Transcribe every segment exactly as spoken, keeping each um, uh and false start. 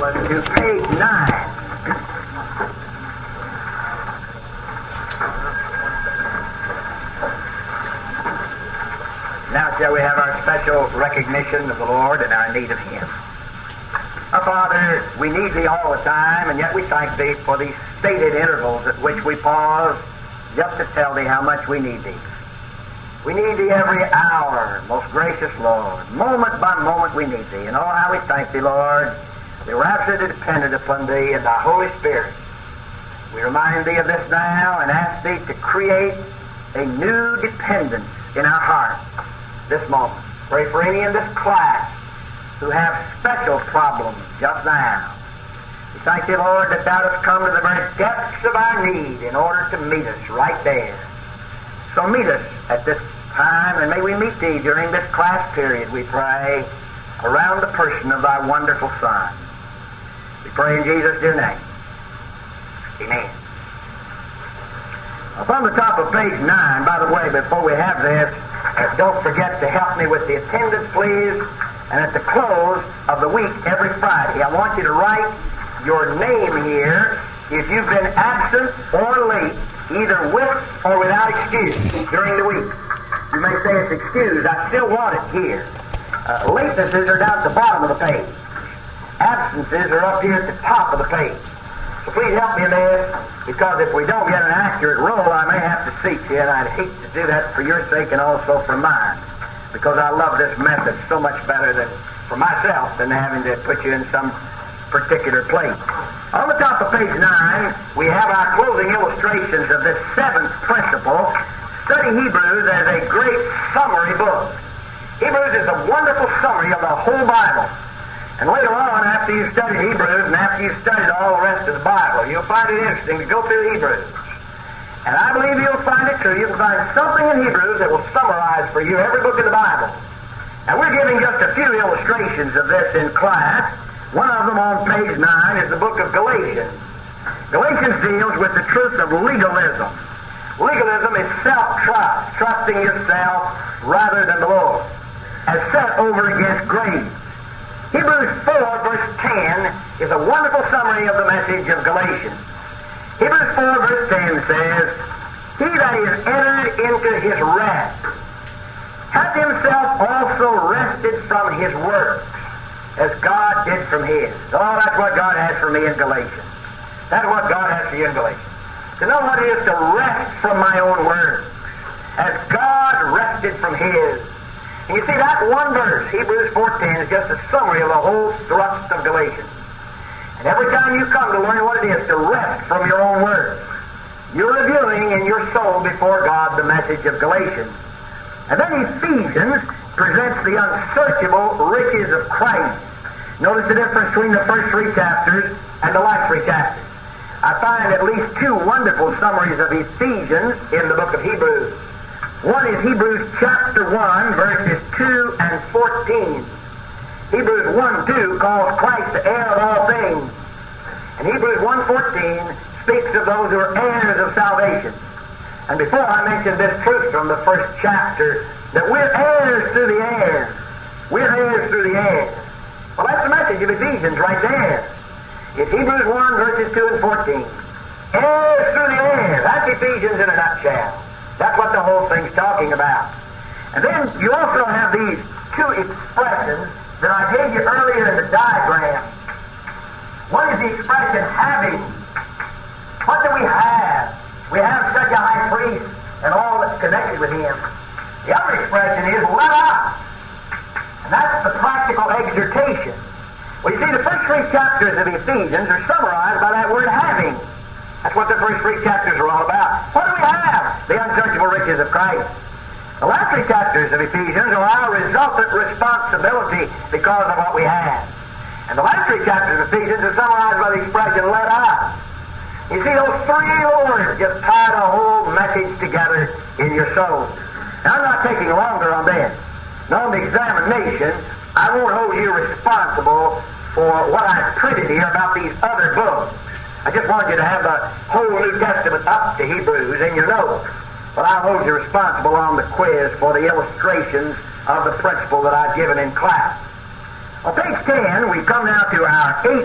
to page nine. Now shall we have our special recognition of the Lord and our need of Him. Our Father, we need Thee all the time, and yet we thank Thee for these stated intervals at which we pause just to tell Thee how much we need Thee. We need Thee every hour, most gracious Lord. Moment by moment we need Thee. And oh, how we thank Thee, Lord. We're absolutely dependent upon Thee and Thy Holy Spirit. We remind Thee of this now and ask Thee to create a new dependence in our hearts this moment. Pray for any in this class who have special problems just now. We thank Thee, Lord, that Thou hast come to the very depths of our need in order to meet us right there. So meet us at this time, and may we meet Thee during this class period, we pray, around the person of Thy wonderful Son. We pray in Jesus' dear name. Amen. Up on the top of page nine, by the way, before we have this, uh, don't forget to help me with the attendance, please. And at the close of the week, every Friday, I want you to write your name here if you've been absent or late, either with or without excuse during the week. You may say it's excused. I still want it here. Uh, latenesses are down at the bottom of the page. Absences are up here at the top of the page. So please help me in this, because if we don't get an accurate roll, I may have to seat you, and I'd hate to do that for your sake and also for mine, because I love this method so much better than for myself than having to put you in some particular place. On the top of page nine, we have our closing illustrations of this seventh principle. Study Hebrews as a great summary book. Hebrews is a wonderful summary of the whole Bible. And later on, after you've studied Hebrews and after you've studied all the rest of the Bible, you'll find it interesting to go through Hebrews. And I believe you'll find it true. You'll find something in Hebrews that will summarize for you every book in the Bible. And we're giving just a few illustrations of this in class. One of them on page nine is the book of Galatians. Galatians deals with the truth of legalism. Legalism is self-trust, trusting yourself rather than the Lord, as set over against grace. Hebrews four, verse ten, is a wonderful summary of the message of Galatians. Hebrews four, verse ten says, He that is entered into his rest hath himself also rested from his works, as God did from his. Oh, that's what God has for me in Galatians. That's what God has for you in Galatians. To know what it is to rest from my own works, as God rested from his. And you see, that one verse, Hebrews four ten, is just a summary of the whole thrust of Galatians. And every time you come to learn what it is to rest from your own works, you're reviewing in your soul before God the message of Galatians. And then Ephesians presents the unsearchable riches of Christ. Notice the difference between the first three chapters and the last three chapters. I find at least two wonderful summaries of Ephesians in the book of Hebrews. One is Hebrews chapter one, verses two and fourteen. Hebrews one two calls Christ the heir of all things. And Hebrews one fourteen speaks of those who are heirs of salvation. And before I mentioned this truth from the first chapter, that we're heirs through the air. We're heirs through the air. Well, that's the message of Ephesians right there. It's Hebrews one, verses two and fourteen. Heirs through the air. That's Ephesians in a nutshell. That's what the whole thing's talking about. And then you also have these two expressions that I gave you earlier in the diagram. One is the expression having. What do we have? We have such a high priest and all that's connected with him. The other expression is let us. And that's the practical exhortation. Well, you see, the first three chapters of Ephesians are summarized by that word having. That's what the first three chapters are all about. What do we have? The unsearchable riches of Christ. The last three chapters of Ephesians are our resultant responsibility because of what we have. And the last three chapters of Ephesians are summarized by the expression, let us. You see, those three words just tie the whole message together in your soul. Now, I'm not taking longer on this. Now, on the examination, I won't hold you responsible for what I've printed here about these other books. I just want you to have the whole New Testament up to Hebrews in your notes. But I'll hold you responsible on the quiz for the illustrations of the principle that I've given in class. On page ten, we come now to our eighth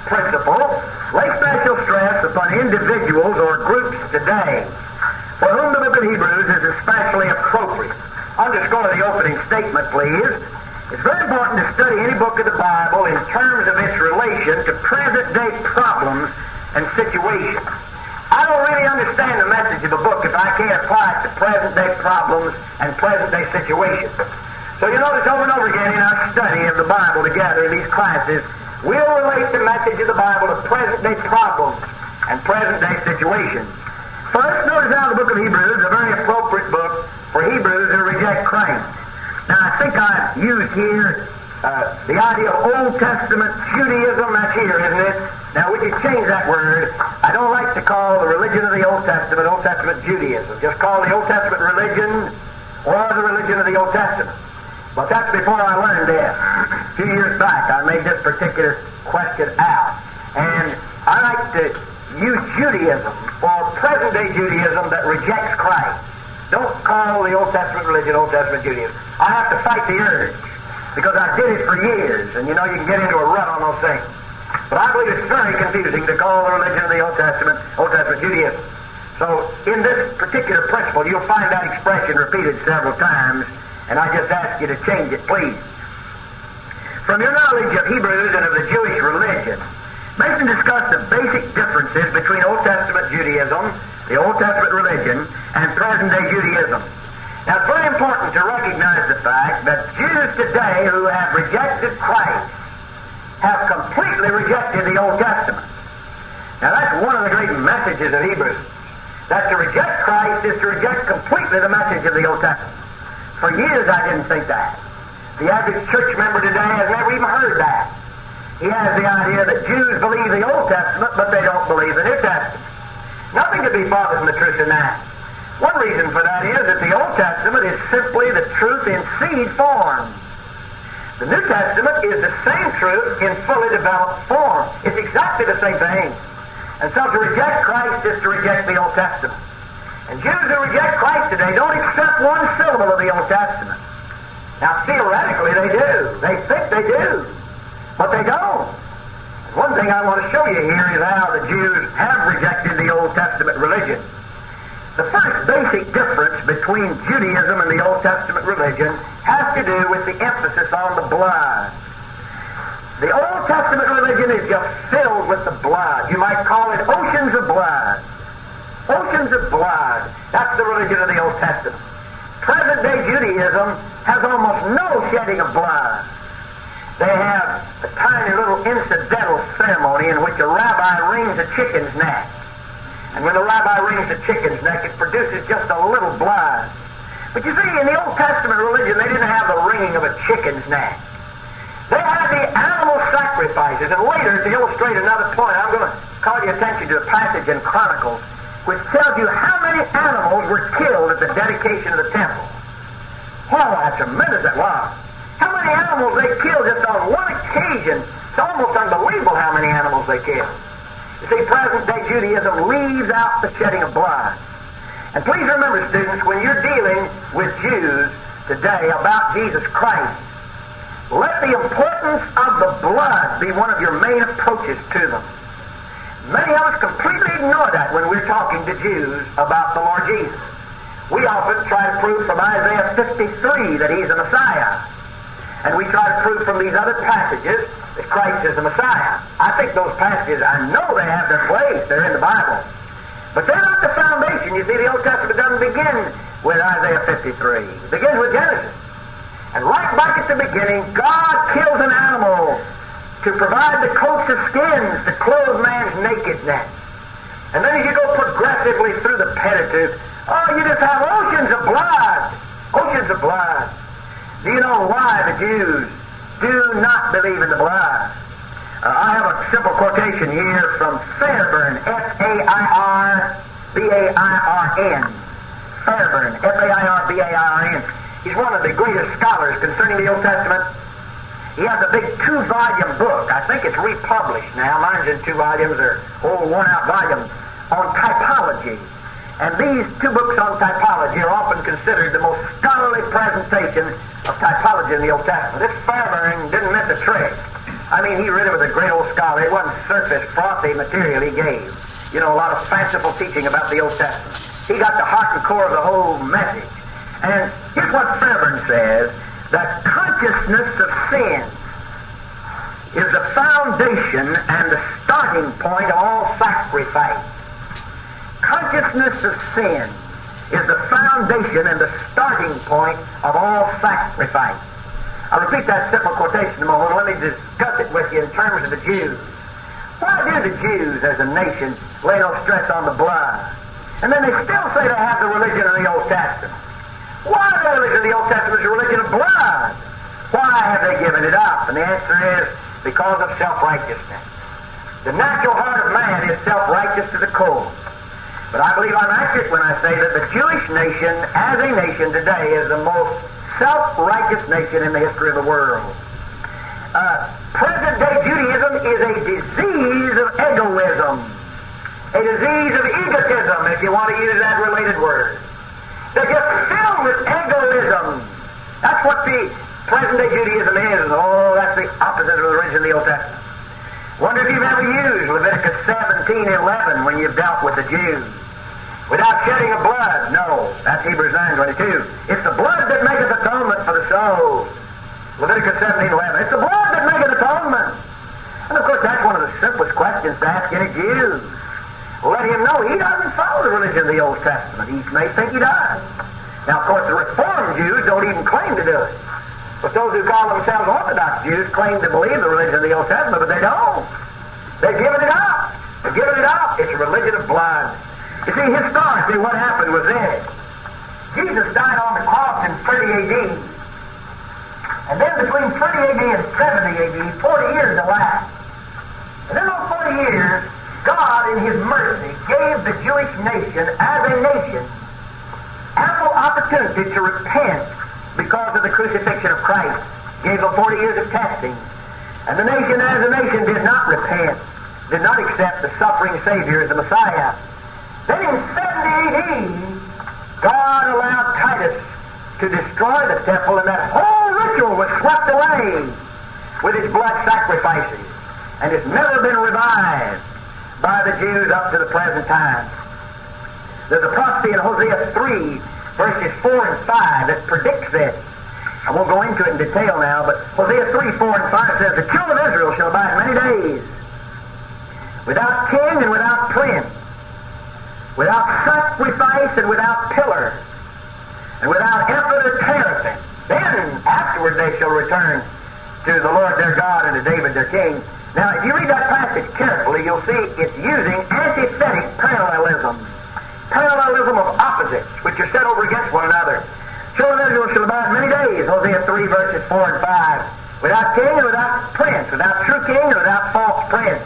principle lay special stress upon individuals or groups today for whom the book of Hebrews is especially appropriate. Underscore the opening statement, please. It's very important to study any book of the Bible in terms of its relation to present-day problems and situations. I don't really understand the message of a book if I can't apply it to present-day problems and present-day situations. So you notice over and over again in our study of the Bible together in these classes, we'll relate the message of the Bible to present-day problems and present-day situations. First, notice how the book of Hebrews is a very appropriate book for Hebrews who reject Christ. Now, I think I've used here uh, the idea of Old Testament Judaism. That's here, isn't it? Now, we can change that word. I don't like to call the religion of the Old Testament Old Testament Judaism. Just call the Old Testament religion or the religion of the Old Testament. But that's before I learned this. A few years back, I made this particular question out. And I like to use Judaism or present-day Judaism that rejects Christ. Don't call the Old Testament religion Old Testament Judaism. I have to fight the urge because I did it for years. And you know, you can get into a rut on those things. But I believe it's very confusing to call the religion of the Old Testament Old Testament Judaism. So in this particular principle, you'll find that expression repeated several times, and I just ask you to change it, please. From your knowledge of Hebrews and of the Jewish religion, Mason discussed the basic differences between Old Testament Judaism, the Old Testament religion, and present-day Judaism. Now, it's very important to recognize the fact that Jews today who have rejected Christ have completely rejected the Old Testament. Now, that's one of the great messages of Hebrews. That to reject Christ is to reject completely the message of the Old Testament. For years I didn't think that. The average church member today has never even heard that. He has the idea that Jews believe the Old Testament, but they don't believe the New Testament. Nothing could be farther from the truth than that. One reason for that is that the Old Testament is simply the truth in seed form. The New Testament is the same truth in fully developed form. It's exactly the same thing. And so to reject Christ is to reject the Old Testament. And Jews who reject Christ today don't accept one syllable of the Old Testament. Now, theoretically, they do. They think they do. But they don't. And one thing I want to show you here is how the Jews have rejected the Old Testament religion. The first basic difference between Judaism and the Old Testament religion has to do with the emphasis on the blood. The Old Testament religion is just filled with the blood. You might call it oceans of blood. Oceans of blood. That's the religion of the Old Testament. Present-day Judaism has almost no shedding of blood. They have a tiny little incidental ceremony in which a rabbi wrings a chicken's neck. And when the rabbi wrings the chicken's neck, it produces just a little blood. But you see, in the Old Testament religion, they didn't have the wringing of a chicken's neck. They had the animal sacrifices. And later, to illustrate another point, I'm going to call your attention to a passage in Chronicles which tells you how many animals were killed at the dedication of the temple. Wow, how tremendous that was. How many animals they killed just on one occasion. It's almost unbelievable how many animals they killed. You see, present-day Judaism leaves out the shedding of blood. And please remember, students, when you're dealing with Jews today about Jesus Christ, let the importance of the blood be one of your main approaches to them. Many of us completely ignore that when we're talking to Jews about the Lord Jesus. We often try to prove from Isaiah fifty-three that He's a Messiah. And we try to prove from these other passages that Christ is the Messiah. I think those passages, I know they have their place. They're in the Bible. But they're not the foundation. You see, the Old Testament doesn't begin with Isaiah fifty-three. It begins with Genesis. And right back at the beginning, God kills an animal to provide the coats of skins to clothe man's nakedness. And then as you go progressively through the Pentateuch, oh, you just have oceans of blood. Oceans of blood. Do you know why the Jews do not believe in the blood? Uh, I have a simple quotation here from Fairburn, F A I R B A I R N. Fairburn, F A I R B A I R N. He's one of the greatest scholars concerning the Old Testament. He has a big two-volume book. I think it's republished now. Mine's in two volumes, or old worn-out volumes, on typology. And these two books on typology are often considered the most scholarly presentation of typology in the Old Testament. This Fairburn didn't miss a trick. I mean, he really was a great old scholar. It wasn't surface, frothy material he gave. You know, a lot of fanciful teaching about the Old Testament. He got the heart and core of the whole message. And here's what Fairburn says, that consciousness of sin is the foundation and the starting point of all sacrifice. Consciousness of sin is the foundation and the starting point of all sacrifice. I'll repeat that simple quotation a moment. Let me discuss it with you in terms of the Jews. Why do the Jews as a nation lay no stress on the blood? And then they still say they have the religion of the Old Testament. Why the religion of the Old Testament is a religion of blood? Why have they given it up? And the answer is because of self-righteousness. The natural heart of man is self-righteous to the core. But I believe I'm accurate when I say that the Jewish nation, as a nation today, is the most self-righteous nation in the history of the world. Uh, present-day Judaism is a disease of egoism, a disease of egotism, if you want to use that related word. They're just filled with egoism. That's what the present-day Judaism is. Oh, that's the opposite of the religion of the Old Testament. Wonder if you've ever used Leviticus seventeen eleven when you've dealt with the Jews. Without shedding of blood. No, that's Hebrews nine twenty-two. It's the blood that maketh atonement for the soul. Leviticus seventeen eleven. It's the blood that maketh atonement. And of course, that's one of the simplest questions to ask any Jew. Let him know he doesn't follow the religion of the Old Testament. He may think he does. Now, of course, the Reformed Jews don't even claim to do it. But those who call themselves Orthodox Jews claim to believe the religion of the Old Testament, but they don't. They've given it up. They've given it up. It's a religion of blood. You see, historically, what happened was this. Jesus died on the cross in thirty A D. And then between thirty A D and seventy A D, forty years elapsed. And in those forty years, God, in His mercy, gave the Jewish nation, as a nation, ample opportunity to repent because of the crucifixion of Christ. Gave them forty years of testing. And the nation, as a nation, did not repent, did not accept the suffering Savior as the Messiah. Then in seventy A D, God allowed Titus to destroy the temple, and that whole ritual was swept away with his blood sacrifices, and it's never been revived by the Jews up to the present time. There's a prophecy in Hosea three, verses four and five that predicts this. I won't go into it in detail now, but Hosea three, four and five says, the children of Israel shall abide many days, without king and without prince, without sacrifice and without pillar, and without ephod or teraphim. Then afterward they shall return to the Lord their God and to David their king. Now, if you read that passage carefully, you'll see it's using antithetic parallelism. Parallelism of opposites, which are set over against one another. Children of Israel shall abide many days, Hosea three, verses four and five. Without king and without prince, without true king and without false prince.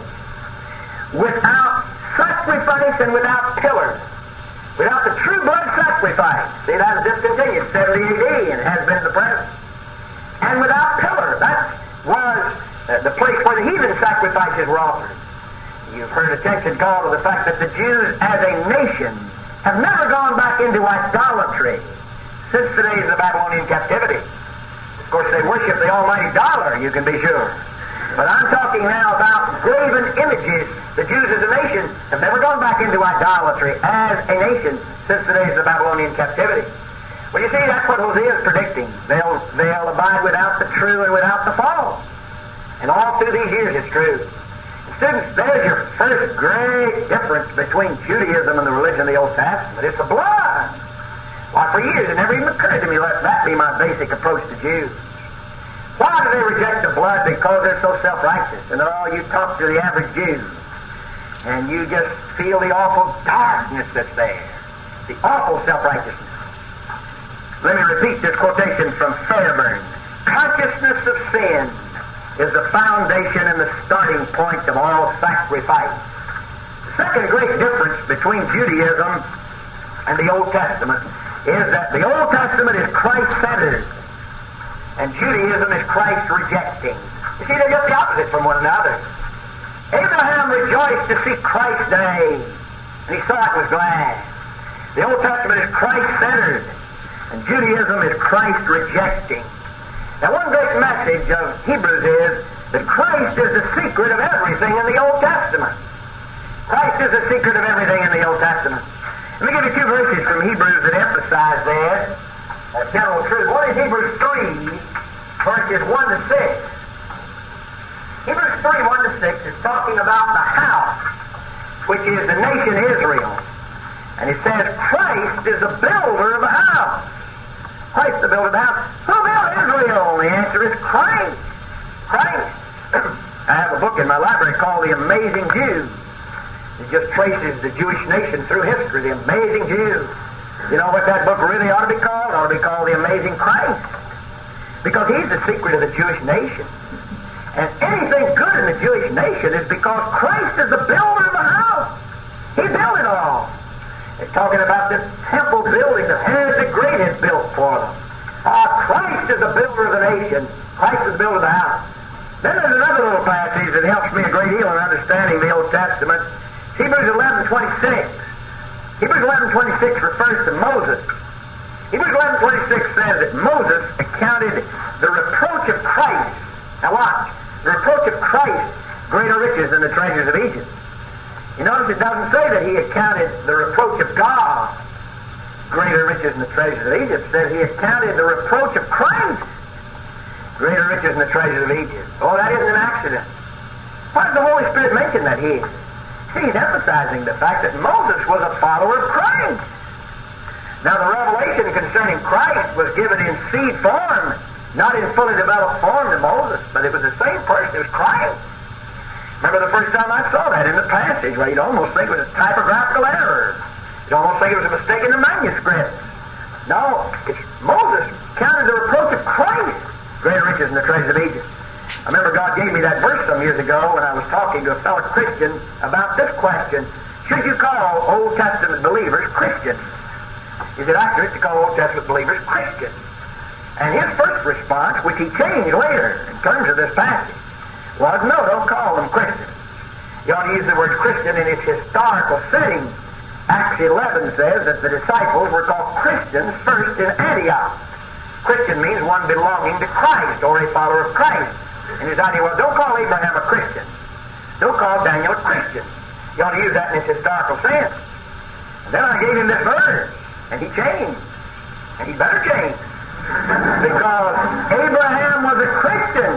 Without sacrifice and without pillar. Without the true blood sacrifice. See, that is discontinued, seventy A D, and has been to the present. And without pillar. That was uh, the place where the heathen sacrifices were offered. You've heard attention called to the fact that the Jews as a nation have never gone back into idolatry since the days of the Babylonian captivity. Of course, they worship the almighty dollar, you can be sure. But I'm talking now about graven images. The Jews as a nation have never gone back into idolatry as a nation since the days of the Babylonian captivity. Well, you see, that's what Hosea is predicting. They'll, they'll abide without the true and without the false. And all through these years it's true. Students, there's your first great difference between Judaism and the religion of the Old Testament. It's the blood. Why, for years it never even occurred to me let that be my basic approach to Jews. Why do they reject the blood? Because they're so self-righteous. And all you talk to the average Jew, and you just feel the awful darkness that's there. The awful self-righteousness. Let me repeat this quotation from Fairburn. Consciousness of sin is the foundation and the starting point of all sacrifice. The second great difference between Judaism and the Old Testament is that the Old Testament is Christ-centered, and Judaism is Christ-rejecting. You see, they're just the opposite from one another. Abraham rejoiced to see Christ's day, and he saw it and was glad. The Old Testament is Christ-centered, and Judaism is Christ-rejecting. Now, one great message of Hebrews is that Christ is the secret of everything in the Old Testament. Christ is the secret of everything in the Old Testament. Let me give you two verses from Hebrews that emphasize that, that general truth. One is Hebrews three, verses one to six. Hebrews three, one to six is talking about the house, which is the nation Israel. And it says, Christ is the builder of the house. Christ the builder of the house. Who built Israel? The answer is Christ. Christ. I have a book in my library called The Amazing Jew. It just traces the Jewish nation through history, the amazing Jew. You know what that book really ought to be called? It ought to be called The Amazing Christ. Because he's the secret of the Jewish nation. And anything good in the Jewish nation is because Christ is the builder of the house. He built it all. It's talking about this temple building that Herod the Great had built for them. Ah, Christ is the builder of the nation. Christ is the builder of the house. Then there's another little passage that helps me a great deal in understanding the Old Testament. Hebrews eleven twenty-six. Hebrews eleven twenty-six refers to Moses. Hebrews eleven twenty-six says that Moses accounted the reproach of Christ. Now watch. The reproach of Christ greater riches than the treasures of Egypt. You notice it doesn't say that he accounted the reproach of God greater riches than the treasures of Egypt. It says he accounted the reproach of Christ greater riches than the treasures of Egypt. Oh, that isn't an accident. Why does the Holy Spirit mention that here? See, he's emphasizing the fact that Moses was a follower of Christ. Now, the revelation concerning Christ was given in seed form, not in fully developed form to Moses, but it was the same person. It was Christ. Remember the first time I saw that in the passage, where you'd almost think it was a typographical error. You'd almost think it was a mistake in the manuscript. No, it's Moses counted the reproach of Christ greater riches than the treasures of Egypt. I remember God gave me that verse some years ago when I was talking to a fellow Christian about this question. Should you call Old Testament believers Christians? Is it accurate to call Old Testament believers Christians? And his first response, which he changed later in terms of this passage, was, no, don't call them Christians. You ought to use the word Christian in its historical setting. Acts eleven says that the disciples were called Christians first in Antioch. Christian means one belonging to Christ or a follower of Christ. And his idea was, don't call Abraham a Christian. Don't call Daniel a Christian. You ought to use that in its historical sense. And then I gave him this verse, and he changed. And he better change. Because Abraham was a Christian.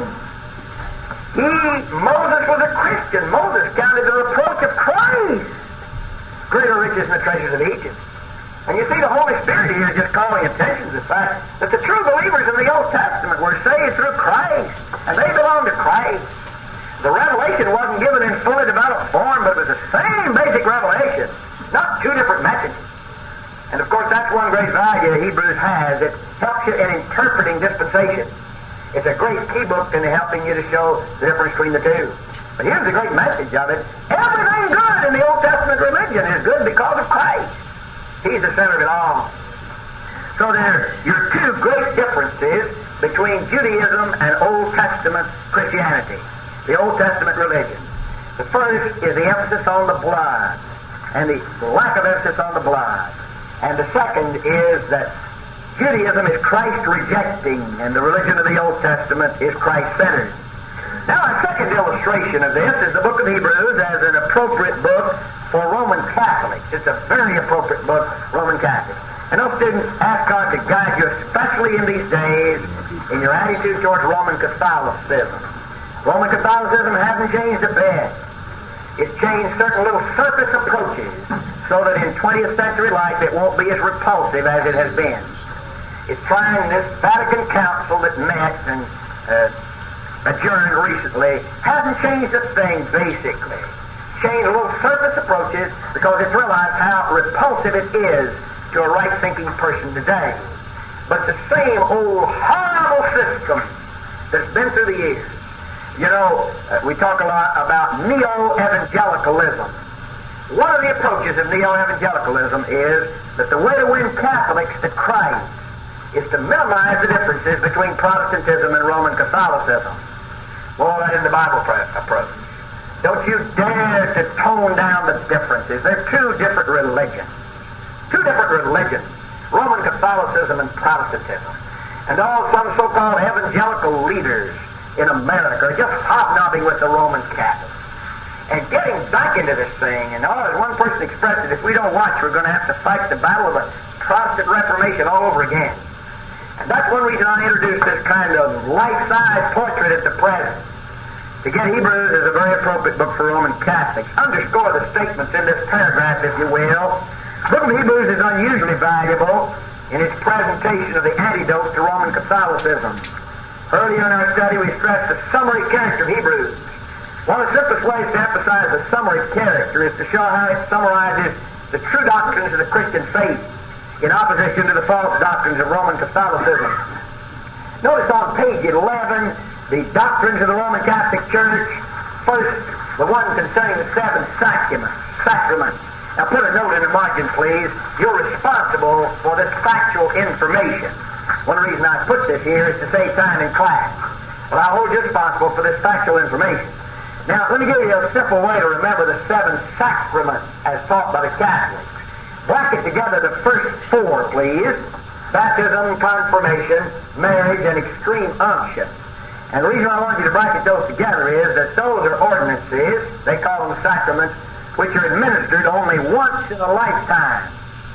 He, Moses was a Christian. Moses counted the reproach of Christ greater riches than the treasures of Egypt. And you see, the Holy Spirit here is just calling attention to the fact that the true believers in the Old Testament were saved through Christ, and they belong to Christ. The revelation wasn't given in fully developed form, but it was the same basic revelation, not two different messages. And of course, that's one great value Hebrews has. It helps you in interpreting dispensation. It's a great key book in helping you to show the difference between the two. But here's the great message of it. Everything good in the Old Testament religion is good because of Christ. He's the center of it all. So there are your two great differences between Judaism and Old Testament Christianity, the Old Testament religion. The first is the emphasis on the blood, and the lack of emphasis on the blood. And the second is that Judaism is Christ-rejecting, and the religion of the Old Testament is Christ-centered. Now, a second illustration of this is the book of Hebrews as an appropriate book for Roman Catholics. It's a very appropriate book, Roman Catholics. And those students, ask God to guide you, especially in these days, in your attitude towards Roman Catholicism. Roman Catholicism hasn't changed a bit. It's changed certain little surface approaches so that in twentieth century life it won't be as repulsive as it has been. It's trying this Vatican Council that met and uh, adjourned recently, hasn't changed a thing basically. Changed little surface approaches because it's realized how repulsive it is to a right-thinking person today. But the same old horrible system that's been through the years. You know, uh, we talk a lot about neo-evangelicalism. One of the approaches of neo-evangelicalism is that the way to win Catholics to Christ is to minimize the differences between Protestantism and Roman Catholicism. Well, that is the Bible approach. Don't you dare to tone down the differences. They're two different religions. Two different religions. Roman Catholicism and Protestantism. And all some so-called evangelical leaders in America are just hobnobbing with the Roman Catholics and getting back into this thing. And oh, as one person expressed it, if we don't watch, we're going to have to fight the battle of the Protestant Reformation all over again. And that's one reason I introduced this kind of life-size portrait at the present. To get Hebrews is a very appropriate book for Roman Catholics. Underscore the statements in this paragraph, if you will. The book of Hebrews is unusually valuable in its presentation of the antidote to Roman Catholicism. Earlier in our study, we stressed the summary character of Hebrews. One of the simplest ways to emphasize the summary character is to show how it summarizes the true doctrines of the Christian faith in opposition to the false doctrines of Roman Catholicism. Notice on page eleven, the doctrines of the Roman Catholic Church. First, the one concerning the seven sacraments. sacraments. Now put a note in the margin, please. You're responsible for this factual information. One reason I put this here is to save time in class. Well, I hold you responsible for this factual information. Now, let me give you a simple way to remember the seven sacraments as taught by the Catholics. Bracket together the first four, please. Baptism, confirmation, marriage, and extreme unction. And the reason I want you to bracket those together is that those are ordinances, they call them sacraments, which are administered only once in a lifetime.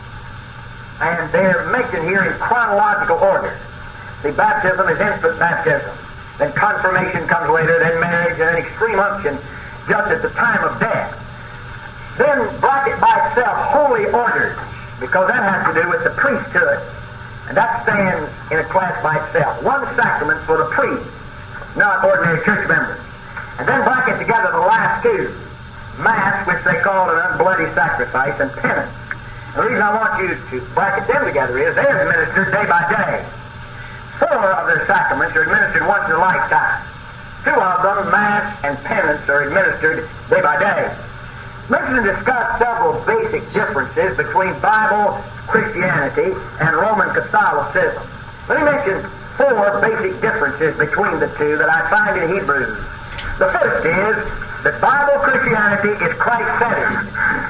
And they're mentioned here in chronological order. The baptism is infant baptism. Then confirmation comes later, then marriage, and then extreme unction just at the time of death. Then bracket by itself holy orders, because that has to do with the priesthood. And that stands in a class by itself. One sacrament for the priest, not ordinary church members. And then bracket together the last two. Mass, which they call an unbloody sacrifice, and penance. And the reason I want you to bracket them together is they're administered day by day. Four of their sacraments are administered once in a lifetime. Two of them, Mass and penance, are administered day by day. Mention and discuss several basic differences between Bible Christianity and Roman Catholicism. Let me mention four basic differences between the two that I find in Hebrews. The first is that Bible Christianity is Christ-centered,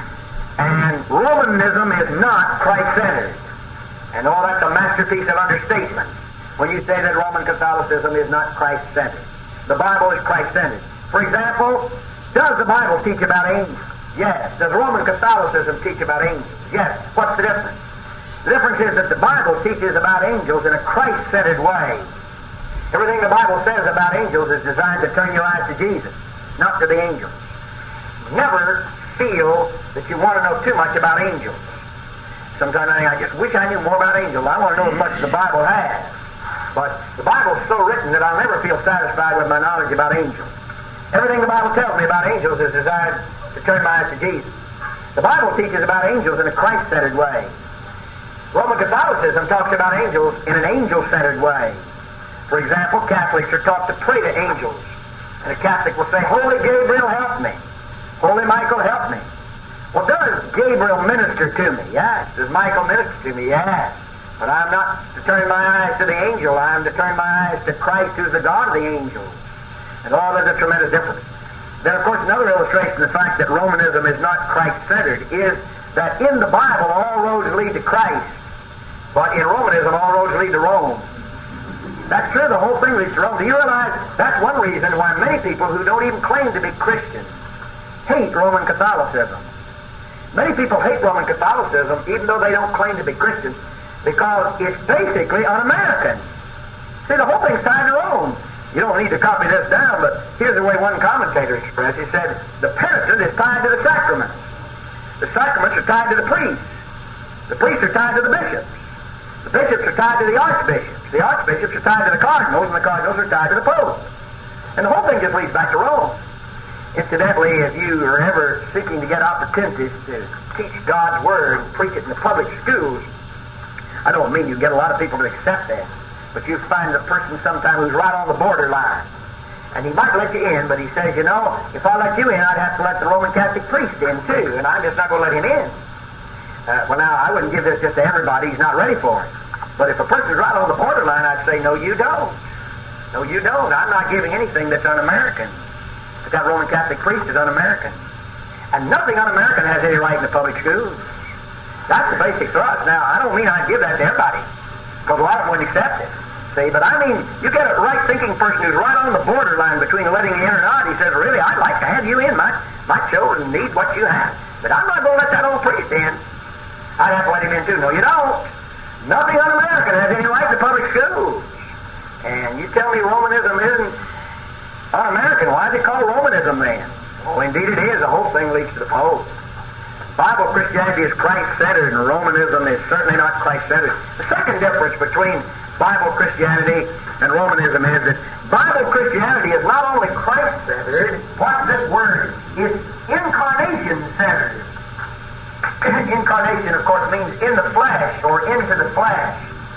and Romanism is not Christ-centered. And oh, that's a masterpiece of understatement when you say that Roman Catholicism is not Christ-centered. The Bible is Christ-centered. For example, does the Bible teach about angels? Yes. Does Roman Catholicism teach about angels? Yes. What's the difference? The difference is that the Bible teaches about angels in a Christ-centered way. Everything the Bible says about angels is designed to turn your eyes to Jesus, not to the angels. Never feel that you want to know too much about angels. Sometimes I think, I just wish I knew more about angels. I want to know as much as the Bible has. But the Bible's so written that I'll never feel satisfied with my knowledge about angels. Everything the Bible tells me about angels is designed to turn my eyes to Jesus. The Bible teaches about angels in a Christ-centered way. Roman Catholicism talks about angels in an angel-centered way. For example, Catholics are taught to pray to angels. And a Catholic will say, Holy Gabriel, help me. Holy Michael, help me. Well, does Gabriel minister to me? Yes. Does Michael minister to me? Yes. But I'm not to turn my eyes to the angel. I'm to turn my eyes to Christ, who's the God of the angels. And all there's a tremendous difference. Then, of course, another illustration of the fact that Romanism is not Christ-centered is that in the Bible, all roads lead to Christ. But in Romanism, all roads lead to Rome. That's true, the whole thing leads to Rome. Do you realize that's one reason why many people who don't even claim to be Christians hate Roman Catholicism? Many people hate Roman Catholicism even though they don't claim to be Christians, because it's basically un-American. See, the whole thing's tied to Rome. You don't need to copy this down, but here's the way one commentator expressed. He said, the penitent is tied to the sacraments. The sacraments are tied to the priests. The priests are tied to the bishops. The bishops are tied to the archbishops. The archbishops are tied to the cardinals, and the cardinals are tied to the pope. And the whole thing just leads back to Rome. Incidentally, if you are ever seeking to get opportunities to teach God's Word and preach it in the public schools, I don't mean you get a lot of people to accept that, but you find a person sometime who's right on the borderline. And he might let you in, but he says, you know, if I let you in, I'd have to let the Roman Catholic priest in too, and I'm just not going to let him in. Uh, well, now, I wouldn't give this just to everybody. He's not ready for it. But if a person's right on the borderline, I'd say, no, you don't. No, you don't. I'm not giving anything that's un-American. But that Roman Catholic priest is un-American. And nothing un-American has any right in the public schools. That's the basic thrust. Now, I don't mean I'd give that to everybody, because a lot of them wouldn't accept it. See, but I mean, you get a right-thinking person who's right on the borderline between letting you in or not. He says, really, I'd like to have you in. My, my children need what you have. But I'm not going to let that old priest in. I'd have to let him in, too. No, you don't. Nothing un-American has any right to public schools. And you tell me Romanism isn't un-American. Why is it called Romanism, then? Well, indeed it is. The whole thing leads to the Pope. Bible Christianity is Christ-centered, and Romanism is certainly not Christ-centered. The second difference between Bible Christianity and Romanism is that Bible Christianity is not only Christ-centered, what's this word? It's incarnation-centered. Incarnation, of course, means in the flesh or into the flesh.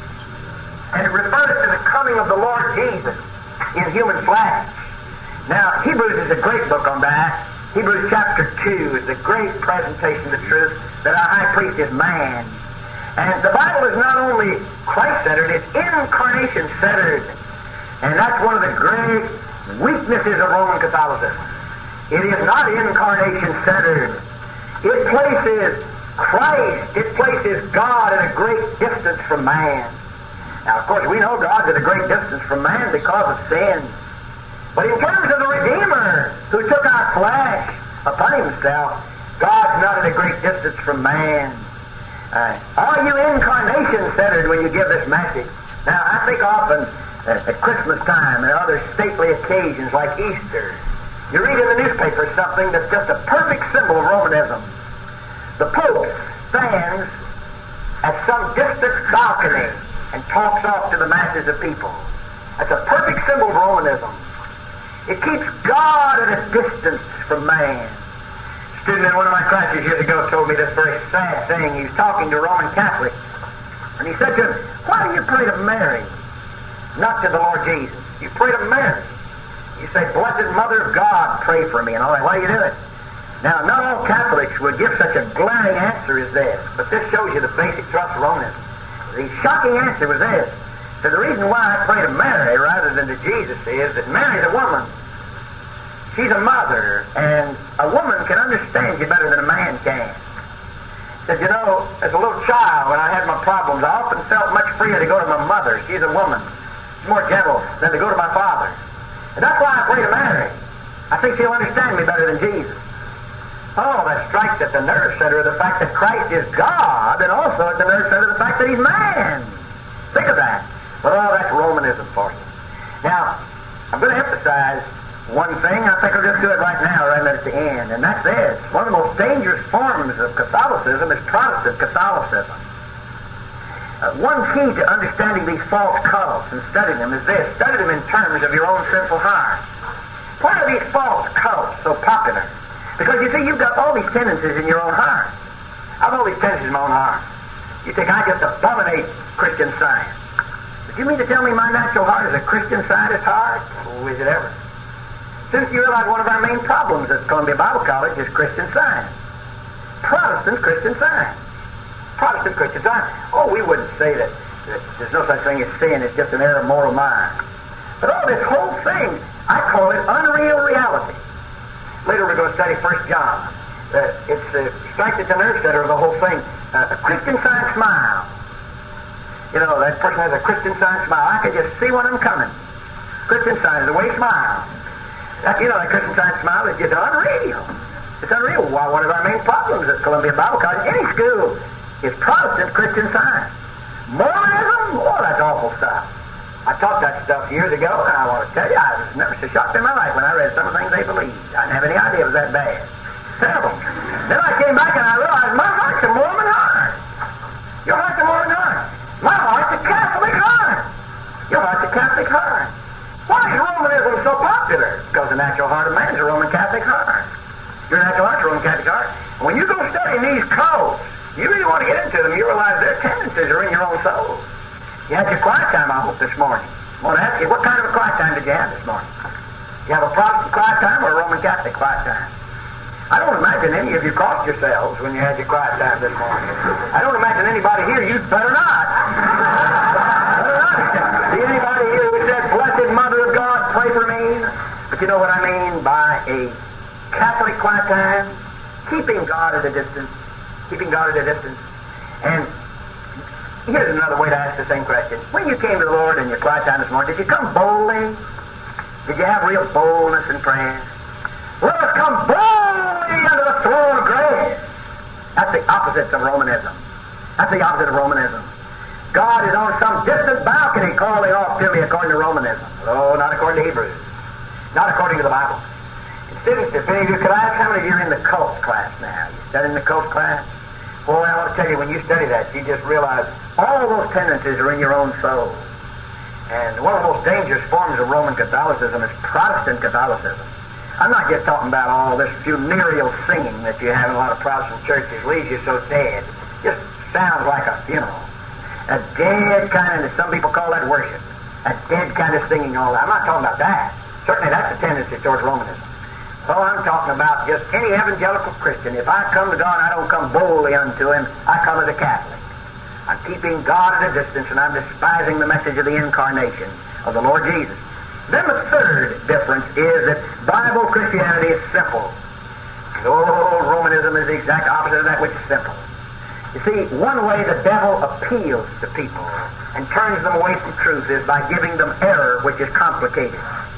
And it refers to the coming of the Lord Jesus in human flesh. Now, Hebrews is a great book on that. Hebrews chapter two is the great presentation of the truth that our high priest is man. And the Bible is not only Christ-centered, it's incarnation-centered. And that's one of the great weaknesses of Roman Catholicism. It is not incarnation-centered. It places Christ, it places God at a great distance from man. Now, of course, we know God's at a great distance from man because of sin. But in terms of the Redeemer, who took our flesh upon himself, God's not at a great distance from man. Uh, are you incarnation-centered when you give this message? Now, I think often uh, at Christmas time and other stately occasions like Easter, you read in the newspaper something that's just a perfect symbol of Romanism. The Pope stands at some distant balcony and talks off to the masses of people. That's a perfect symbol of Romanism. It keeps God at a distance from man. A student in one of my classes years ago told me this very sad thing. He was talking to a Roman Catholic, and he said to him, why do you pray to Mary, not to the Lord Jesus? You pray to Mary. You say, Blessed Mother of God, pray for me, and all that. Why do you do it? Now, not all Catholics would give such a glaring answer as this, but this shows you the basic thrust of Romanism. The shocking answer was this. So the reason why I pray to Mary rather than to Jesus is that Mary's a woman. She's a mother, and a woman can understand you better than a man can. Said, you know, as a little child, when I had my problems, I often felt much freer to go to my mother. She's a woman. She's more gentle than to go to my father. And that's why I pray to Mary. I think she'll understand me better than Jesus. Oh, that strikes at the nerve center of the fact that Christ is God, and also at the nerve center of the fact that he's man. Think of that. But all that's Romanism for you. Now, I'm going to emphasize one thing. I think I'll just do it right now rather than at the end, and that's this. One of the most dangerous forms of Catholicism is Protestant Catholicism. Uh, one key to understanding these false cults and studying them is this. Study them in terms of your own sinful heart. Why are these false cults so popular? Because you see, you've got all these tendencies in your own heart. I've all these tendencies in my own heart. You think I just abominate Christian Science. But you mean to tell me my natural heart is a Christian Scientist heart? Oh, is it ever? Since you realize one of our main problems at Columbia Bible College is Christian Science. Protestant Christian Science. Protestant Christian Science. Oh, we wouldn't say that, that there's no such thing as sin, it's just an error of moral mind. But oh, this whole thing, I call it unreal reality. Later we're going to study First John. Uh, it's uh, strikes at the nerve center of the whole thing. Uh, a Christian Science smile. You know, that person has a Christian Science smile. I could just see one of them coming. Christian Science, the way he smiles. That, you know, that Christian Science smile is just unreal. It's unreal. Why, one of our main problems at Columbia Bible College, any school, is Protestant Christian Science. Mormonism? Oh, that's awful stuff. I taught that stuff years ago, and I want to tell you, I was never so shocked in my life when I read some of the things they believed. I didn't have any idea it was that bad. Terrible. Then I came back and I realized my heart's a Mormon heart. Your heart's a Mormon heart. My heart's a Catholic heart. Your heart's a Catholic heart. Why is Romanism so popular? Because the natural heart of man is a Roman Catholic heart. Your natural heart's a Roman Catholic heart. And when you go studying these cults, you really want to get into them, you realize their tendencies are in your own soul. You had your quiet time, I hope, this morning. I want to ask you, what kind of a quiet time did you have this morning? You have a Protestant quiet time or a Roman Catholic quiet time? I don't imagine any of you crossed yourselves when you had your quiet time this morning. I don't imagine anybody here, you'd better not. Better not. See anybody here who said, Blessed Mother of God, pray for me? But you know what I mean by a Catholic quiet time? Keeping God at a distance. Keeping God at a distance. And here's another way to ask the same question. When you came to the Lord in your quiet time this morning, did you come boldly? Did you have real boldness in prayer? Let us come boldly under the throne of grace. That's the opposite of Romanism. That's the opposite of Romanism. God is on some distant balcony calling off to me according to Romanism. Oh, not according to Hebrews. Not according to the Bible. And students, if any of you could ask how many of you are in the cult class now? You studying the cult class? Boy, I want to tell you, when you study that, you just realize all those tendencies are in your own soul. And one of the most dangerous forms of Roman Catholicism is Protestant Catholicism. I'm not just talking about all this funereal singing that you have in a lot of Protestant churches, leaves you so dead. Just sounds like a funeral. A dead kind of, some people call that worship. A dead kind of singing all that. I'm not talking about that. Certainly that's a tendency towards Romanism. Oh, I'm talking about just any evangelical Christian. If I come to God, I don't come boldly unto Him. I come as a Catholic. I'm keeping God at a distance, and I'm despising the message of the incarnation of the Lord Jesus. Then the third difference is that Bible Christianity is simple. And oh, Romanism is the exact opposite of that which is simple. You see, one way the devil appeals to people and turns them away from truth is by giving them error which is complicated.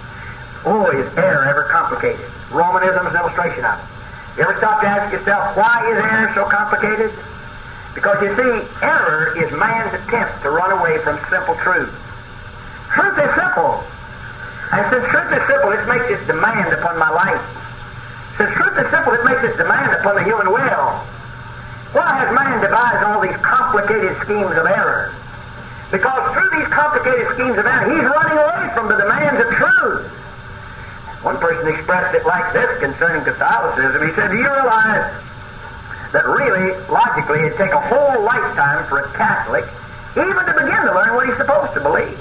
Oh, is error ever complicated? Romanism is an illustration of it. You ever stop to ask yourself, why is error so complicated? Because you see, error is man's attempt to run away from simple truth. Truth is simple. And since truth is simple, it makes its demand upon my life. Since truth is simple, it makes its demand upon the human will. Why has man devised all these complicated schemes of error? Because through these complicated schemes of error, he's running away from the demands of truth. One person expressed it like this concerning Catholicism. He said, do you realize that really, logically, it'd take a whole lifetime for a Catholic even to begin to learn what he's supposed to believe?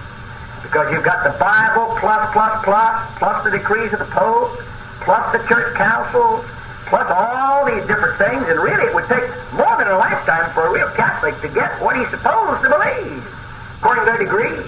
Because you've got the Bible plus, plus, plus, plus the decrees of the Pope, plus the church councils, plus all these different things, and really it would take more than a lifetime for a real Catholic to get what he's supposed to believe, according to their degree.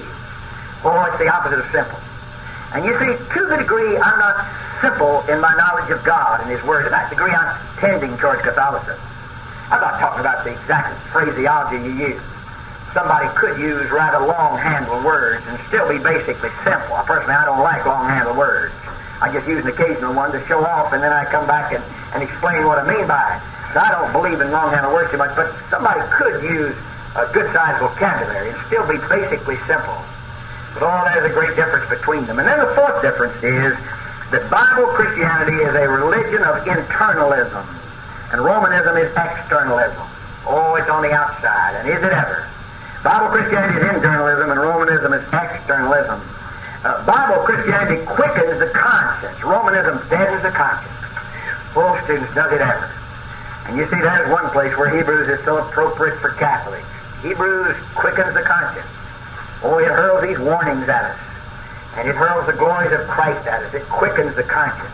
Oh, it's the opposite of simple. And you see, to the degree I'm not simple in my knowledge of God and His Word, to that degree I'm tending towards Catholicism. I'm not talking about the exact phraseology you use. Somebody could use rather long-handled words and still be basically simple. Personally, I don't like long-handled words. I just use an occasional one to show off, and then I come back and, and explain what I mean by it. So I don't believe in long-handled words too much, but somebody could use a good-sized vocabulary and still be basically simple. But oh, there's a great difference between them. And then the fourth difference is that Bible Christianity is a religion of internalism, and Romanism is externalism. Oh, it's on the outside, and is it ever? Bible Christianity is internalism, and Romanism is externalism. Uh, Bible Christianity quickens the conscience. Romanism deadens the conscience. Oh, students, does it ever? And you see, that is one place where Hebrews is so appropriate for Catholics. Hebrews quickens the conscience. Oh, it hurls these warnings at us. And it hurls the glories of Christ at us. It quickens the conscience.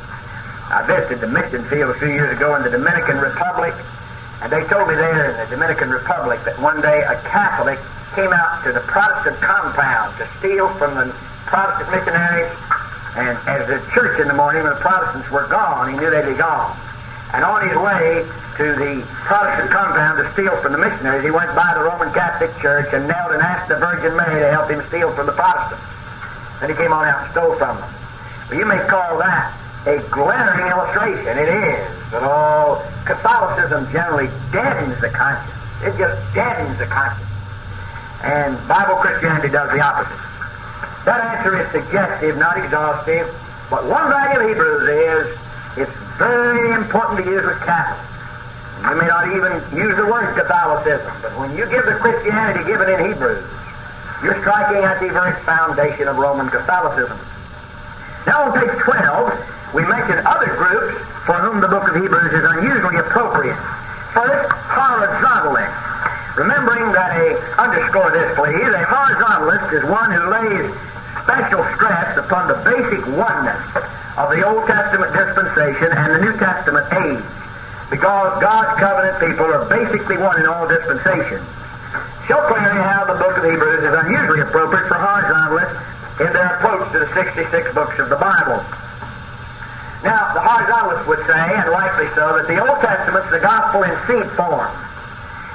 I visited the mission field a few years ago in the Dominican Republic, and they told me there in the Dominican Republic that one day a Catholic came out to the Protestant compound to steal from the Protestant missionaries, and as the church in the morning, when the Protestants were gone, he knew they'd be gone. And on his way to the Protestant compound to steal from the missionaries, he went by the Roman Catholic Church and knelt and asked the Virgin Mary to help him steal from the Protestants. Then he came on out and stole from them. Well, you may call that a glaring illustration. It is. But oh, Catholicism generally deadens the conscience. It just deadens the conscience. And Bible Christianity does the opposite. That answer is suggestive, not exhaustive. But one value of Hebrews is it's very important to use with Catholics. You may not even use the word Catholicism, but when you give the Christianity given in Hebrews, you're striking at the very foundation of Roman Catholicism. Now on page twelve, we mention other groups for whom the book of Hebrews is unusually appropriate. First, horizontally. Remembering that a, underscore this please, a horizontalist is one who lays special stress upon the basic oneness of the Old Testament dispensation and the New Testament age, because God's covenant people are basically one in all dispensations. Show clearly how the book of Hebrews is unusually appropriate for horizontalists in their approach to the sixty-six books of the Bible. Now, the horizontalists would say, and rightly so, that the Old Testament's the gospel in seed form, and that the New Testament's the gospel in flesh. And you see, that is one place where Hebrews is unusually appropriate for horizontalists in their approach to the sixty-six books of the Bible. Now, the horizontalists would say, and rightly so, that the Old Testament's the gospel in seed form,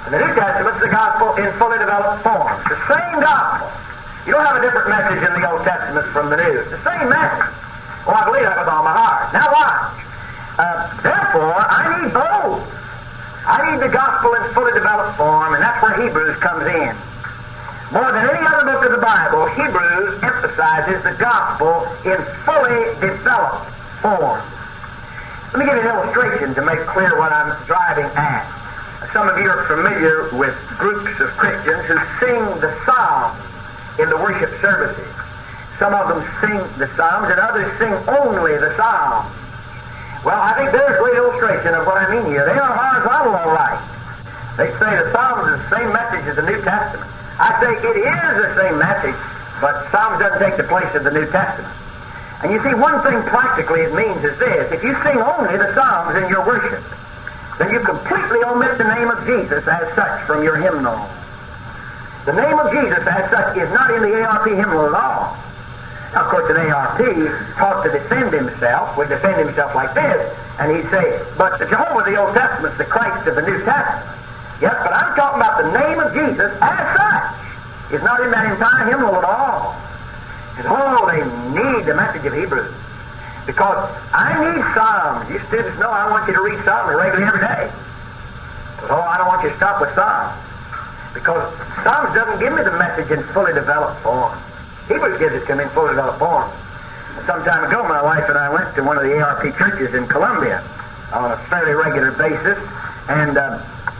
And the New Testament's the gospel in fully developed form. The same gospel. You don't have a different message in the Old Testament from the New. It's the same message. Well, I believe that with all my heart. Now watch. Uh, therefore, I need both. I need the gospel in fully developed form, and that's where Hebrews comes in. More than any other book of the Bible, Hebrews emphasizes the gospel in fully developed form. Let me give you an illustration to make clear what I'm driving at. Some of you are familiar with groups of Christians who sing the Psalms in the worship services. Some of them sing the Psalms and others sing only the Psalms. Well, I think there's a great illustration of what I mean here. They are horizontal, all right. They say the Psalms is the same message as the New Testament. I say it is the same message, but Psalms doesn't take the place of the New Testament. And you see, one thing practically it means is this. If you sing only the Psalms in your worship, then you completely omit the name of Jesus as such from your hymnal. The name of Jesus as such is not in the A R P hymnal at all. Now, of course, an A R P taught to defend himself would defend himself like this, and he'd say, but Jehovah, the Old Testament's the Christ of the New Testament. Yes, but I'm talking about the name of Jesus as such. It's not in that entire hymnal at all. And oh, they need the message of Hebrews. Because I need Psalms. You students know I want you to read Psalms regularly every day. But oh, I don't want you to stop with Psalms. Because Psalms doesn't give me the message in fully developed form. Hebrews gives it to me in fully developed form. Some time ago, my wife and I went to one of the A R P churches in Columbia on a fairly regular basis, and uh,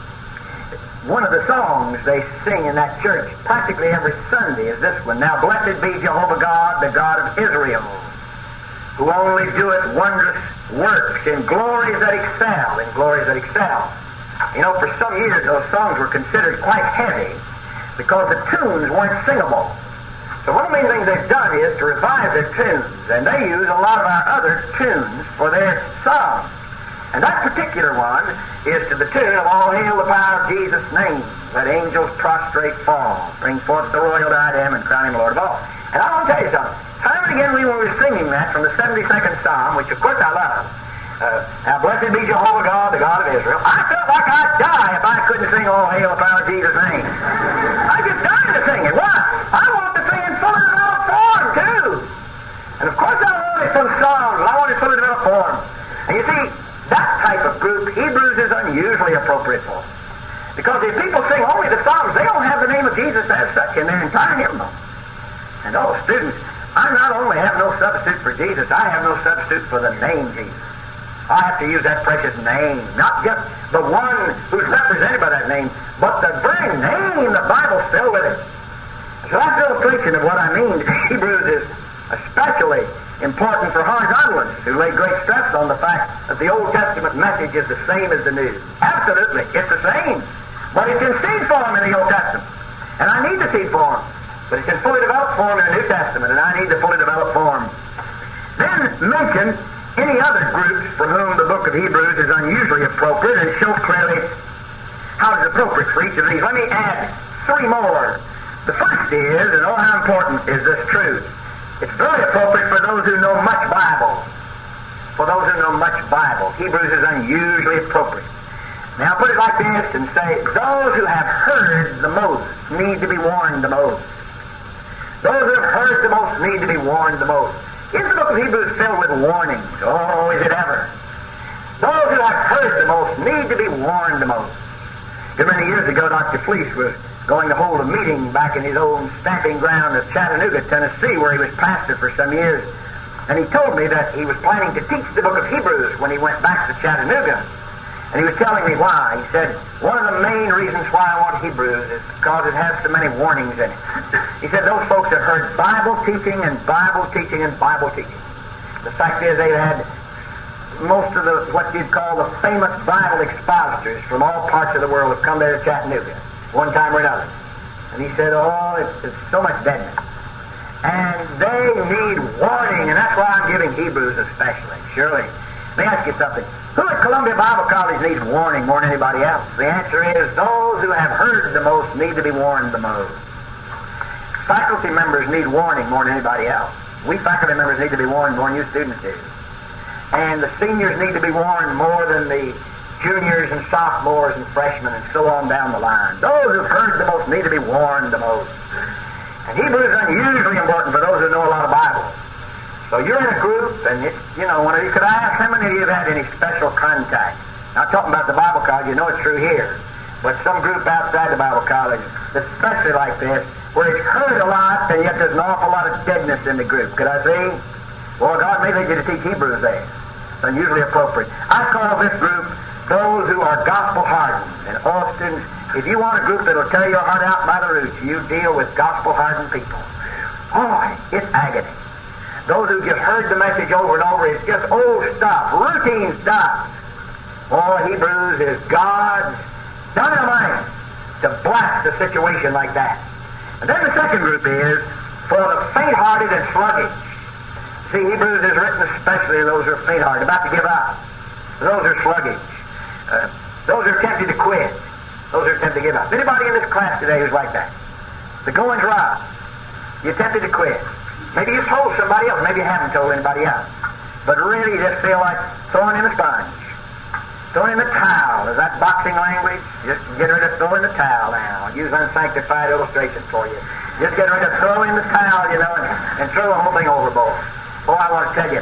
one of the songs they sing in that church practically every Sunday is this one. Now, blessed be Jehovah God, the God of Israel, who only doeth wondrous works in glories that excel, in glories that excel. You know, for some years those songs were considered quite heavy because the tunes weren't singable. So one of the main things they've done is to revise their tunes, and they use a lot of our other tunes for their songs. And that particular one is to the tune of All Hail the Power of Jesus' Name. Let angels prostrate fall, bring forth the royal diadem and crown him Lord of all. And I want to tell you something. Time and again we were singing that from the seventy-second Psalm, which of course I love. Uh, now, blessed be Jehovah God, the God of Israel. I felt like I'd die if I couldn't sing All Hail the Power of Jesus' Name. I just died to sing it. Why? I want to sing in fully developed form, too. And of course I wanted some songs, and I wanted fully developed form. And you see, that type of group, Hebrews is unusually appropriate for. Because if people sing only the Psalms, they don't have the name of Jesus as such in their entire hymnal. And oh, students, I not only have no substitute for Jesus, I have no substitute for the name Jesus. I have to use that precious name, not just the one who's represented by that name, but the very name the Bible's filled with it. So that's the illustration of what I mean. Hebrews is especially important for horizontalists who lay great stress on the fact that the Old Testament message is the same as the New. Absolutely, it's the same. But it's in seed form in the Old Testament. And I need the seed form. But it's in fully developed form in the New Testament, and I need the fully developed form. Then mention any other groups for whom the book of Hebrews is unusually appropriate and show clearly how it's appropriate for each of these. Let me add three more. The first is, and oh how important is this truth, it's very appropriate for those who know much Bible. For those who know much Bible, Hebrews is unusually appropriate. Now put it like this and say, those who have heard the most need to be warned the most. Those who have heard the most need to be warned the most. Is the book of Hebrews filled with warnings? Oh, is it ever? Those who have heard the most need to be warned the most. Good many years ago, Doctor Fleece was going to hold a meeting back in his own stamping ground of Chattanooga, Tennessee, where he was pastor for some years. And he told me that he was planning to teach the book of Hebrews when he went back to Chattanooga. And he was telling me why. He said, one of the main reasons why I want Hebrews is because it has so many warnings in it. He said those folks have heard Bible teaching and Bible teaching and Bible teaching. The fact is they've had most of the, what you'd call the famous Bible expositors from all parts of the world have come there to Chattanooga, one time or another. And he said, oh, it's, it's so much deadness. And they need warning, and that's why I'm giving Hebrews especially, surely. Let me ask you something. Who at Columbia Bible College needs warning more than anybody else? The answer is those who have heard the most need to be warned the most. Faculty members need warning more than anybody else. We faculty members need to be warned more than you students do. And the seniors need to be warned more than the juniors and sophomores and freshmen and so on down the line. Those who've heard the most need to be warned the most. And Hebrews is unusually important for those who know a lot of Bible. So you're in a group, and it, you know, one of you could ask how many of you have had any special contact. Now, talking about the Bible college, you know it's true here. But some group outside the Bible college, especially like this, where it's heard a lot, and yet there's an awful lot of deadness in the group. Could I say? Well, God may lead you to teach Hebrews there. It's unusually appropriate. I call this group those who are gospel-hardened. And all students, if you want a group that'll tear your heart out by the roots, you deal with gospel-hardened people. Boy, it's agony. Those who just heard the message over and over, it's just old stuff, routine stuff. Boy, Hebrews is God's dynamite to blast a situation like that. And then the second group is for the faint-hearted and sluggish. See, Hebrews is written especially to those who are faint-hearted, about to give up. Those who are sluggish. Uh, those who are tempted to quit. Those who are tempted to give up. Anybody in this class today who's like that? The going's rough. You're tempted to quit. Maybe you told somebody else. Maybe you haven't told anybody else. But really, you just feel like throwing in the sponge. Throwing in the towel. Is that boxing language? Just get ready to throw in the towel now. I'll use unsanctified illustrations for you. Just get ready to throw in the towel, you know, and, and throw the whole thing overboard. Oh, I want to tell you,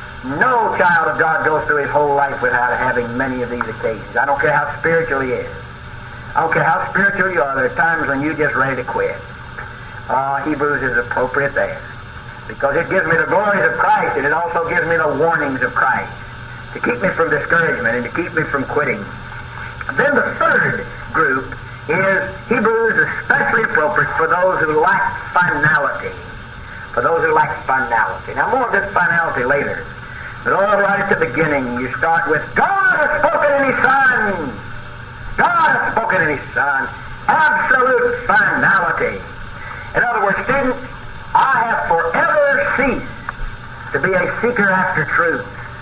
no child of God goes through his whole life without having many of these occasions. I don't care how spiritual he is. I don't care how spiritual you are. There are times when you're just ready to quit. Ah, uh, Hebrews is appropriate there. Because it gives me the glories of Christ, and it also gives me the warnings of Christ to keep me from discouragement and to keep me from quitting. Then the third group is Hebrews especially appropriate for those who lack finality. For those who lack finality. Now, more of this finality later. But all right at the beginning, you start with, God has spoken in His Son. God has spoken in His Son. Absolute finality. In other words, students, I have forever ceased to be a seeker after truth.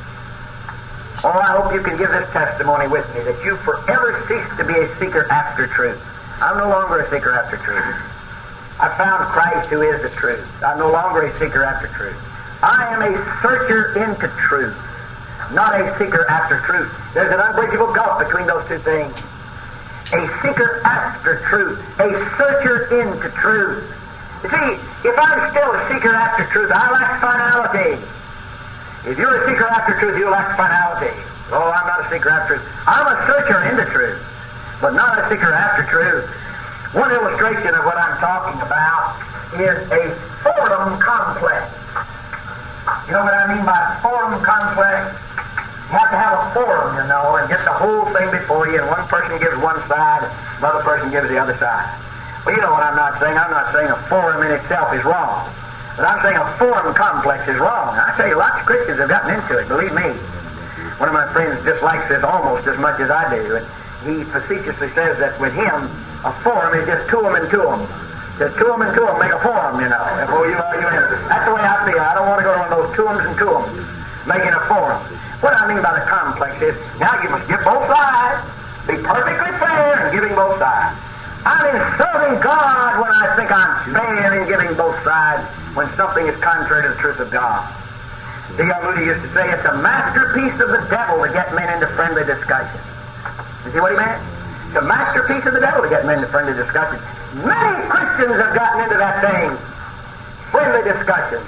Oh, I hope you can give this testimony with me, that you forever ceased to be a seeker after truth. I'm no longer a seeker after truth. I found Christ who is the truth. I'm no longer a seeker after truth. I am a searcher into truth, not a seeker after truth. There's an unbridgeable gulf between those two things. A seeker after truth, a searcher into truth. You see, if I'm still a seeker after truth, I lack finality. If you're a seeker after truth, you lack finality. Oh, I'm not a seeker after truth. I'm a searcher into truth, but not a seeker after truth. One illustration of what I'm talking about is a forum complex. You know what I mean by forum complex? You have to have a forum, you know, and get the whole thing before you, and one person gives one side, another person gives the other side. Well, you know what I'm not saying. I'm not saying a forum in itself is wrong. But I'm saying a forum complex is wrong. I tell you, lots of Christians have gotten into it, believe me. One of my friends dislikes this almost as much as I do. And he facetiously says that with him, a forum is just two 'em and two 'em. Just two 'em and two 'em make a forum, you know. And boy, you are, you in. That's the way I feel. I don't want to go to one of those two 'ems and two 'ems making a forum. What I mean by the complex is, now you must give both sides. Be perfectly fair in giving both sides. I'm insulting God when I think I'm fair in giving both sides when something is contrary to the truth of God. D L Moody used to say it's a masterpiece of the devil to get men into friendly discussion. You see what he meant? It's a masterpiece of the devil to get men into friendly discussion. Many Christians have gotten into that thing. Friendly discussion.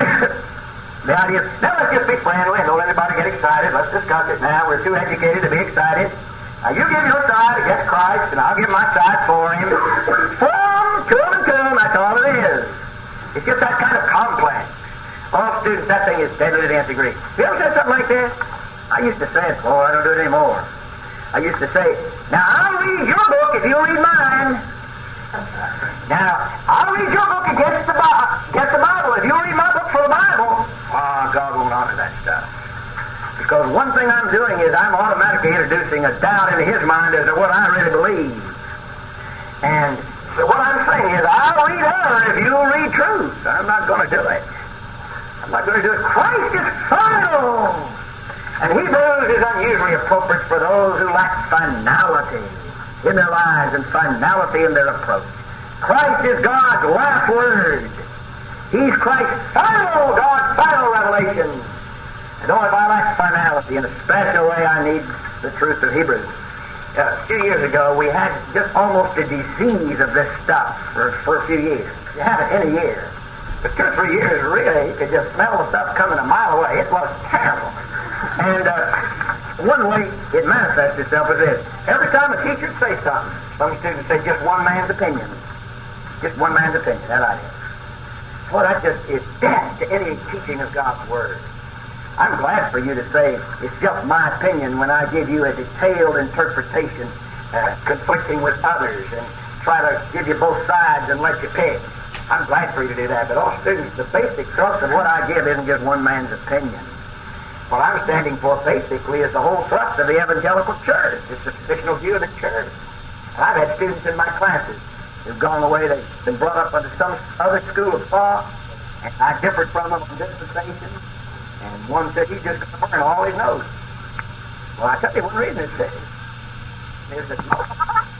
The idea is, now let's just be friendly and don't let anybody get excited. Let's discuss it now. We're too educated to be excited. Now you give your side against Christ, and I'll give my side for Him. Forum, two 'em and two 'em, that's all it is. It's just that kind of complex. All students, that thing is deadly to the nth degree. You ever said something like this? I used to say it before, I don't do it anymore. I used to say, now I'll read your book if you'll read mine. Now, I'll read your book against the, against the Bible if you'll read my book for the Bible. Oh, God won't honor that stuff. Because one thing I'm doing is I'm automatically introducing a doubt into his mind as to what I really believe. And so what I'm saying is I'll read error if you'll read truth. I'm not going to do it. I'm not going to do it. Christ is final. And Hebrews is unusually appropriate for those who lack finality in their lives and finality in their approach. Christ is God's last word. He's Christ's final, God's final revelation. And oh, if I lack finality in a special way, I need the truth of Hebrews. Uh, a few years ago, we had just almost a disease of this stuff for, for a few years. You haven't in a year. But two or three years, really, you could just smell the stuff coming a mile away. It was terrible. And uh, one way it manifests itself is this. Every time a teacher would say something, some students say just one man's opinion. Just one man's opinion, that idea. Well, that just is death to any teaching of God's Word. I'm glad for you to say it's just my opinion when I give you a detailed interpretation, uh, conflicting with others, and try to give you both sides and let you pick. I'm glad for you to do that. But all students, the basic thrust of what I give isn't just one man's opinion. What I'm standing for basically is the whole thrust of the evangelical church. It's the traditional view of the church. And I've had students in my classes who've gone away, they've been brought up under some other school of thought, and I differed from them on dispensation. And one said he's just going to learn all he knows. Well, I tell you one reason it's this. There's this